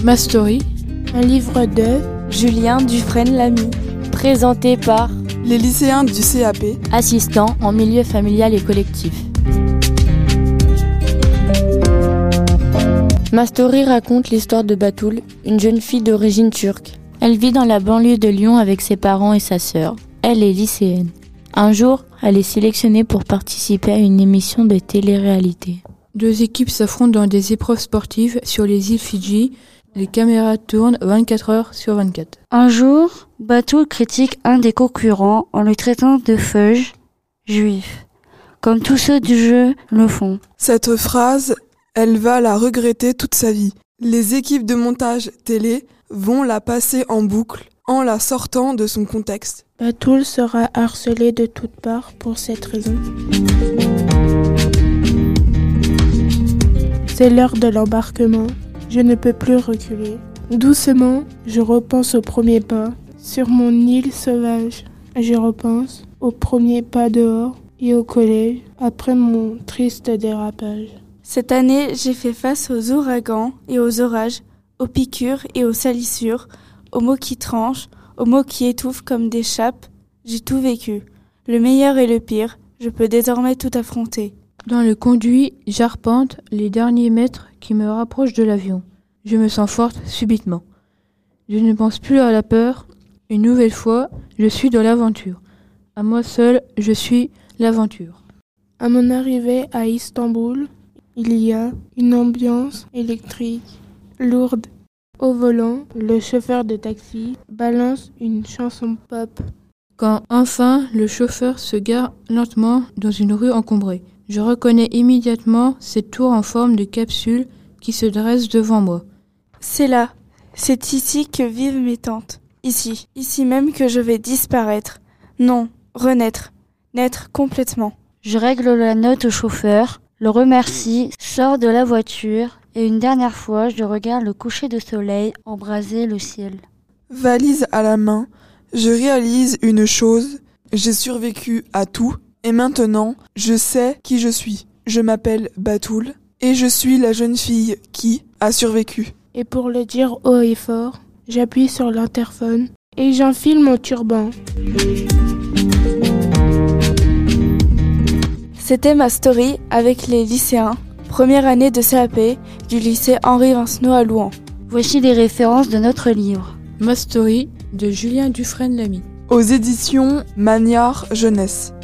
Ma Story, un livre de Julien Dufresne-Lamy, présenté par les lycéens du CAP, assistants en milieu familial et collectif. Ma Story raconte l'histoire de Batoul, une jeune fille d'origine turque. Elle vit dans la banlieue de Lyon avec ses parents et sa sœur. Elle est lycéenne. Un jour, elle est sélectionnée pour participer à une émission de télé-réalité. 2 équipes s'affrontent dans des épreuves sportives sur les îles Fidji. Les caméras tournent 24 heures sur 24. Un jour, Batoul critique un des concurrents en le traitant de feuge juif, comme tous ceux du jeu le font. Cette phrase, elle va la regretter toute sa vie. Les équipes de montage télé vont la passer en boucle en la sortant de son contexte. Batoul sera harcelé de toutes parts pour cette raison. C'est l'heure de l'embarquement. Je ne peux plus reculer. Doucement, je repense au premier pas sur mon île sauvage. Je repense au premier pas dehors et au collège après mon triste dérapage. Cette année, j'ai fait face aux ouragans et aux orages, aux piqûres et aux salissures, aux mots qui tranchent, aux mots qui étouffent comme des chapes. J'ai tout vécu. Le meilleur et le pire, je peux désormais tout affronter. Dans le conduit, j'arpente les derniers mètres qui me rapprochent de l'avion. Je me sens forte subitement. Je ne pense plus à la peur. Une nouvelle fois, je suis dans l'aventure. À moi seul, je suis l'aventure. À mon arrivée à Istanbul, il y a une ambiance électrique, lourde. Au volant, le chauffeur de taxi balance une chanson pop. Quand enfin le chauffeur se gare lentement dans une rue encombrée, je reconnais immédiatement cette tour en forme de capsule qui se dresse devant moi. C'est là, c'est ici que vivent mes tantes. Ici même que je vais disparaître. Non, renaître, naître complètement. Je règle la note au chauffeur, le remercie, sors de la voiture et une dernière fois je regarde le coucher de soleil embraser le ciel. Valise à la main, je réalise une chose, j'ai survécu à tout et maintenant je sais qui je suis. Je m'appelle Batoul et je suis la jeune fille qui a survécu. Et pour le dire haut et fort, j'appuie sur l'interphone et j'enfile mon turban. C'était ma story avec les lycéens, première année de CAP du lycée Henri Vincenot à Louhans. Voici les références de notre livre. Ma Story de Julien Dufresne-Lamy. Aux éditions Magnard Jeunesse.